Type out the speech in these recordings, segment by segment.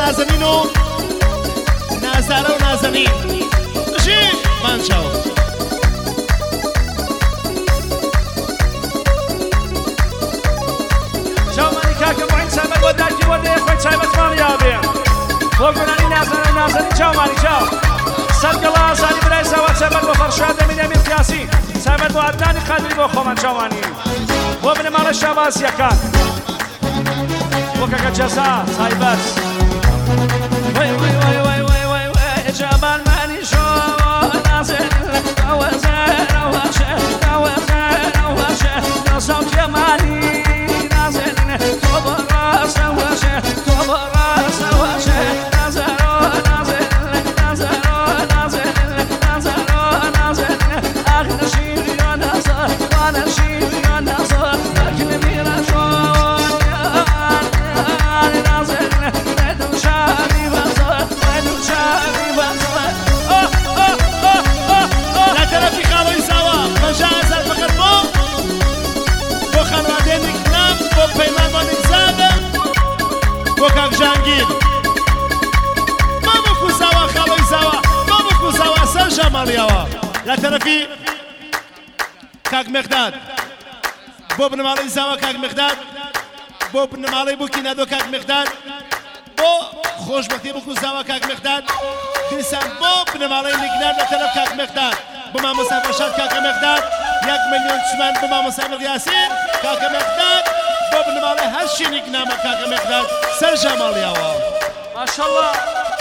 نازنین و نازدارە و نازەنین بژی مانچاو چاومانی کاکە بۆین چایبەت بۆ دایکی وەردەیە خۆی چایبەتمان یابێ بۆ گونانی نازەنە و نازەنین چاومانی چاو سەرگەڵا ئازانی برای زاوە چایبەت بۆ فەرشاد دەمین ئەمیر قیاسی چایبەت بۆ عەدنانی قادری بۆ خۆمان چاومانی بۆ بنەماڵە شابازیەکان بۆ کاکە جەزا چایبەت وای وای وای وای وای وای وای جابان مانی شۆ نازەنین ئەوەزەر ئەوەشە ئەوەزەر ئەوەشە دەسەڵ جەمالی نازەنین تۆ بەڕاست ئەوەشە تۆ بەڕاست ئەوەشە نازەرۆ نازەنین نازەرۆ نازەنین نازەرۆ نازەنین ئاخر شیریۆ نازە وانە شیریۆ نازە بەرکن میرە شۆن نازەنین بێدم شاوی بەزە بێدم شاوی بەزە لە تەرەفی خاڵۆی زاوە 50,000 فقط بۆ خانوادەیەکی نام بۆ پەیمانوانی زادە بۆ کاک ژانگیر بۆ زاوە خاڵۆی زاوە بۆ زاوە سەر ژەماڵیەوە لە تەرەفی کاک مێغداد بۆ بنەماڵەی زاوە کاک مێغداد بۆ بنەماڵەی بوکینادۆ کاک مێغداد بۆ خۆشبەختی بکو زاوە کاک مێغداد دیسان بۆ بنەماڵەی لیگنار لە تەرەف کاک مێغداد بۆ مامۆستا فەرشاد کاکە مێغداد 1 ملیۆن تومان بۆ مامۆستا یاسین کاکە مێغداد بۆ بنەماڵەی هەر شوێنێک نامە کاکە مێغداد سەر ژەماڵیەوە ماشەڵڵا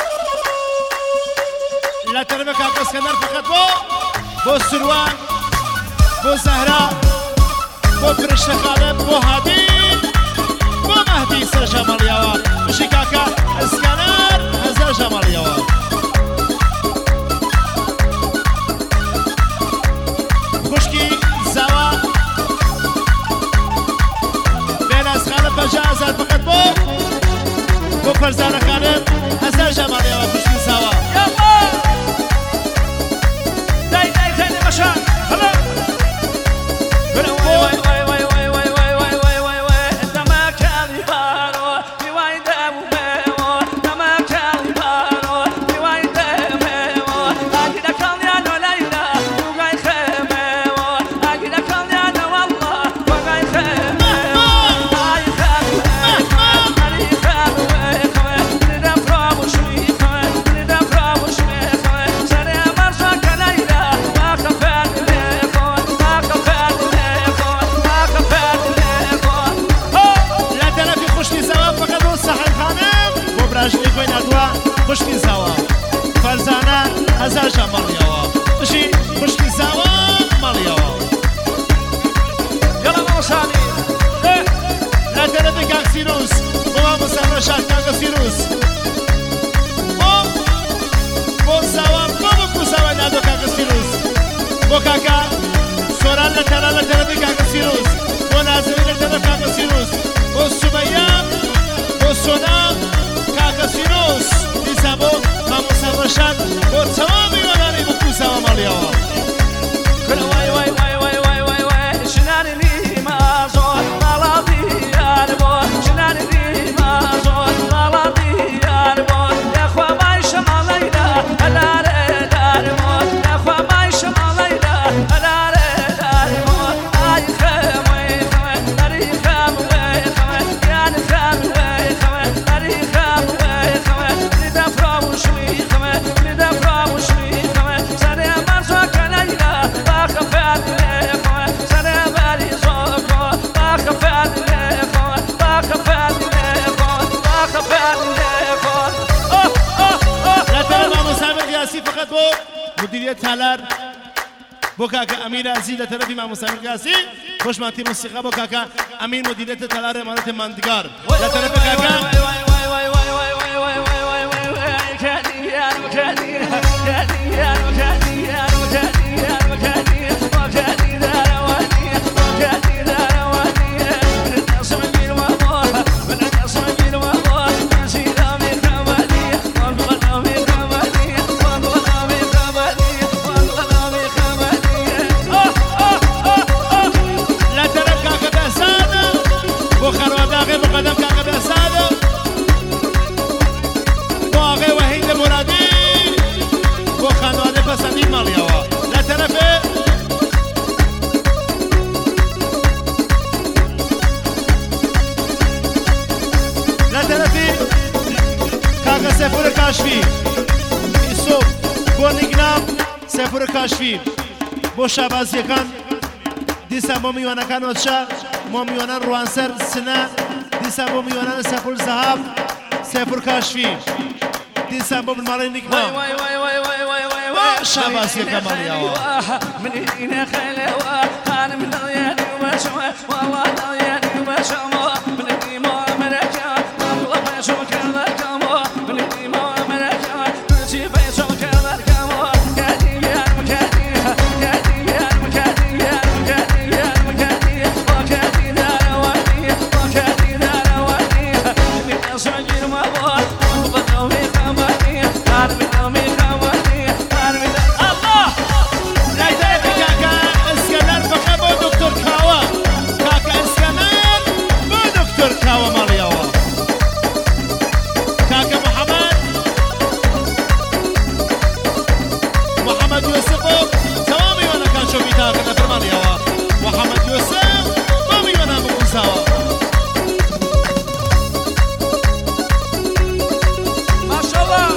لە تەرەفە کاکە ئەسکەندەر فقط بۆ سروان بۆ زەهرا بۆ فرشتە خالە بۆ هادی بۆ مەهدی سەر ژەماڵیەوە بژی کاکە ئەسکەندەر هەزار ژەماڵیەوە خوشکی زاوە بێناسخانە 50,000 فقط بۆ فەرزانەکانت هەزار ژەماڵیەوە خوشکی زاوە دای دای دای نەمەشان هەڵە وای وای وای وای وای وای وای وای وای وای دەماکانی بارۆ میوای دەمێەوە دەماکانی بارۆ میوای دەمێەوە ئاگیرە کاڵیانۆ لایلا دوگای خێمێەوە ئاگیرە کاڵیانە وەڵڵا وەگای خێمێەوە ئای خێمێەوە هەری خێمێەوە لێدە فراموشمیەوە لێدە فراموشمیەوە سەرێ مەرجەکە لایلا باقە فێرمێەوە باقە فێرمێەوە باقە فێرمێەوە لە تەرەفی خوشکی زاوە فقط بۆ سەحەرخانە بۆ براژنی خۆی نردووە خوشکی زاوە فەرزانە هەزار ژەماڵیەوە بژی خوشکی زاوە ماڵیەوە گەڵە مەوسانی لە تەرەفی کاک سیروس بۆ مامۆستا فەرشاد کاکە سیروس بۆ زاوە بۆ زاوە نادۆ کاکە سیروس بۆ کاکە سۆران لە تەرەفی کاکە سیروس بۆ نازەوی لە تەرەف کاکە سیروس بۆ سومەیە بۆ سۆنا کاکە سیروس دیسان بۆ مامۆستا فەرشاد بۆ تەواوی وەڵانی بکو زاوە ماڵیەوە وای وای وای وای وای وای وای شنانی نیما زۆر ماڵا دیار بۆ شنانی نیما زۆر ماڵا دیار بۆ لەخوا مای شەماڵەیدا هەلارێ دار بۆ لەخوا مای شەماڵەیدا هەلارێ دار بۆ ئای خەمەی خەمە هەری خەمەی خەمە یانی خەمەی خەمە هەری خەمەی خەمە لێدە فراموشمی خەمە لێدە فراموشمی خەمە سەرێ مەرجەکە لایلا باقە فێرمێەوە سەرێ بەری زۆکۆ باقە فێرمێەوە باقە فێرمێەوە باقە فێرمێەوە لە تەرەف مامۆستا یاسی فقط بۆ مدیریت تالار بۆ کاکە ئەمیر عەزیز لە تەرەفی مامۆستا یاسی خۆشمەتی موسیقا بۆ کاکە ئەمیر مدیریت تالار ئەمانەتی ماندگار لە تەرەفی کاکە طرفی کاغا سفر کاشفی ایسوب بۆ نیگنام سفر کاشفی بۆ شابازیەکان دیسان بۆ میوانەکانەوە چا بۆ میوانان ڕوانسەر سنە دیسان بۆ میوانان سەپول زەهاب سفر کاشفی دیسان بۆ بنماڵی نیگنام شابازیەکە مەڵیاوە منينا خلوة أنا من الياني وبشوة والله الياني وبشوة من الدماء ملكة والله بشوك الكمو من الدماء ملكة نسي بشوك الكمو كاتي يا مكاتي كاتي يا مكاتي يا مكاتي يا مكاتي وكاتي دار ودي وكاتي دار ودي من أسجل مبار وبدوي كماتي أنا من أمي كماتي أنا من الله كاوە ماڵیەوە کاکە محەممەد یوسف و تەواو میوانەکان شۆبی تاکە لەبەر ماڵیەوە محەممەد یوسف بۆ میوانان ببووساوە ماشاءالله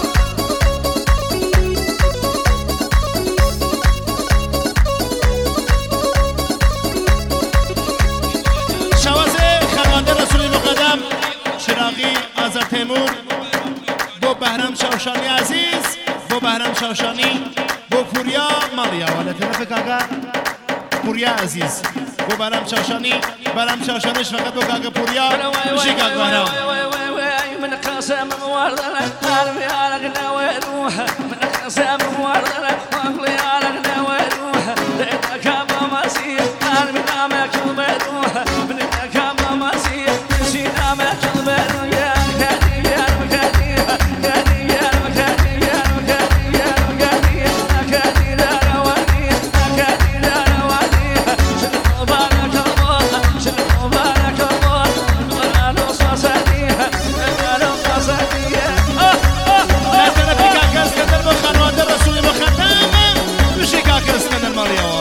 شراغی آزار تیمور بۆ بەهرام شاوشانی عزیز بۆ بەهرام شاوشانی بۆ پوریا ماڵیاوە لە تەرەفی کاکە پوریا عزیز بۆ بەهرام شاوشانیش فقط بۆ کاکە پوریا بشی کاک بەهرام من قسم موردنا قلبي على قناوي روح من قسم موردنا قلبي على قناوي روح لقيتك مسيح قلبي نامك المروح من كما مسيح نسيت نامك المروح يا مكاتي يا مكاتي مكاتي يا مكاتي يا مكاتي يا مكاتي مكاتي دار ودي مكاتي دار ودي شنو بارك الله شنو بارك الله انا صاصتي لا ترى كاكا اسكندر بۆ خانواده ڕەسوولی مخەتەم بشی کاکە اسکندر ماڵیەوە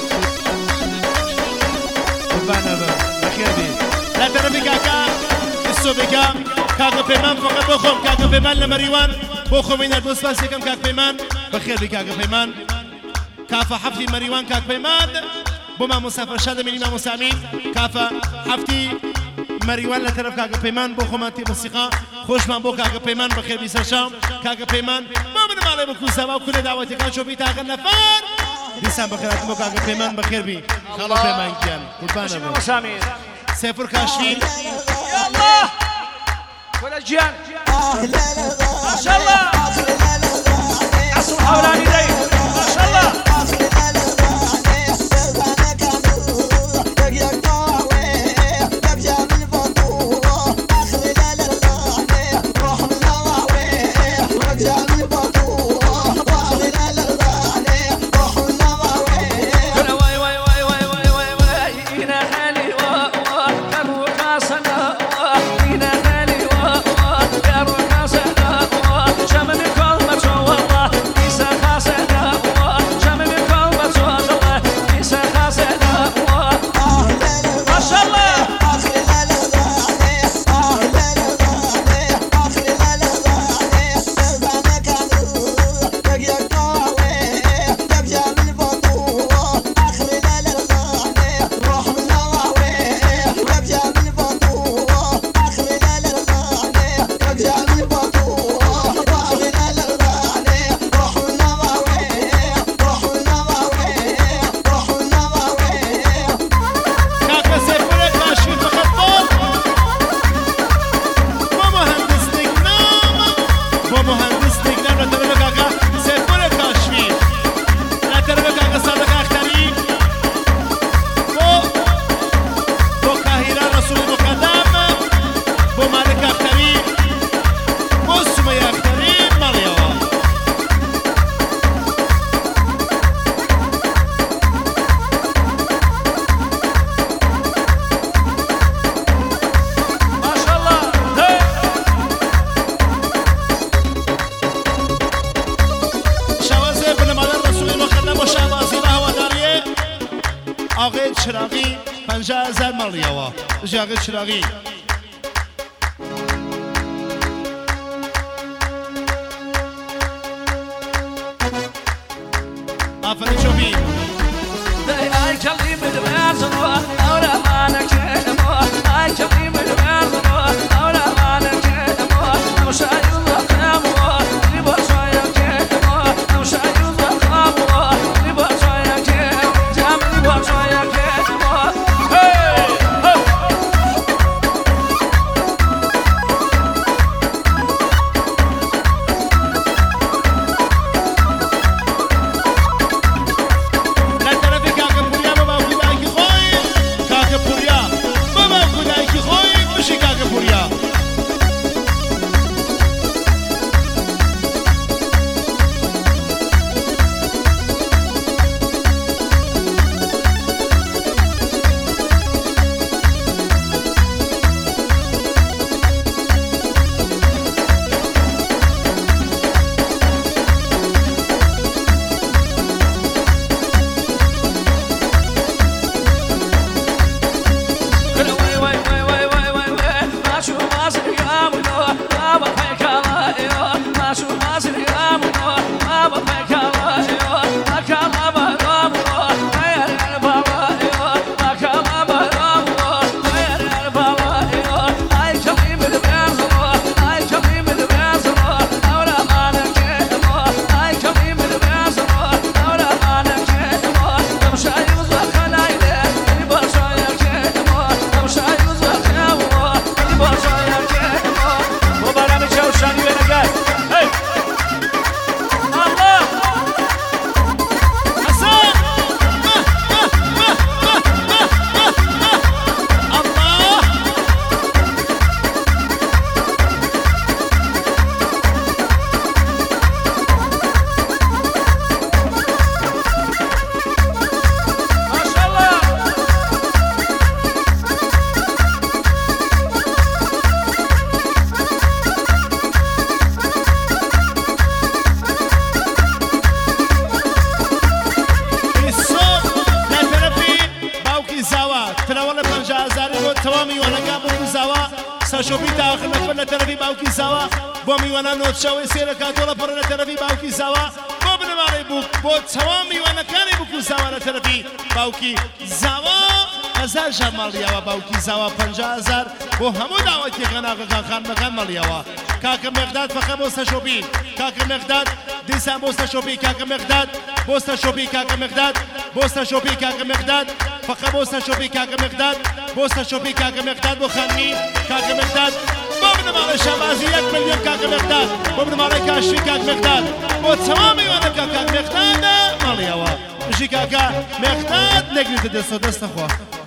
قوربانە بە بەخێر بێت لا تەرەفی کاکە ئیسۆبێکە کاکە پەیمان فقط بۆ خۆم کاکە پەیمان لە مەریوان بۆ خۆم هێنار بۆ سپاس یەکەم کاک پەیمان بەخێر بێ کاکە پەیمان کافە حەفتی مەریوان کاک پەیمان بۆ مامۆستا فەرشاد دەمێنی مامۆستا ئەمین کافە حەفتی مەریوان لە تەرەف کاکە پەیمان بۆ خۆمان تێمەسیقا خۆشمان بۆ کاکە پەیمان بەخێر بی سەرشام کاکە پەیمان با بنماڵێ بە کوزەوا و کولێ داوەتەکان شۆبی تاکە نەفەر دیسان بەخێراتم بۆ کاکە پەیمان بەخێر بی خاڵە پەیمان گیان قوربانە بە سێفر کاشفی الله ولا جيان ما شاء الله عصر حولاني دي ما شاء الله آقای چراغی 50,000 مالیاوە ژاغی چراغی سەشۆپی تاخر نەفەر لە تەرەفی باوکی زاوا بۆ میوانە نۆتشەوەی سێرە کاتۆڵە پڕە لە تەرەفی باوکی زاوا بۆ بنەماڵەی بوو بۆ چەوام میوانەکانی بکو زاوا لە تەرەفی باوکی زاوا 1000 ژار ماڵیاوە باوکی زاوا 50000 بۆ هەموو داوەتێکە ناغەکان خانمەکان مەڵیاوە کاکە مێغداد فەقە بۆ سەشۆپی کاکە مێغداد دیسان بۆ سەشۆپی کاکە مێغداد بۆ سەشۆپی کاکە مێغداد بۆ سەشۆپی کاکە مێغداد فەقە بۆ سەشۆپی کاکە مێغداد بۆ سەشۆپی کاکە مێغداد بۆ خانمی کاکە مێغداد بۆ بنەماڵەی شەبازی 1 ملیۆن کاکە مێغداد بۆ بنەماڵەی کاشفی کاکە مێغداد بۆ چەوام میوانەکە کاکە مێغدادە مەڵیاوە بژی کاکە مێغداد نەگریتە دەستە خوا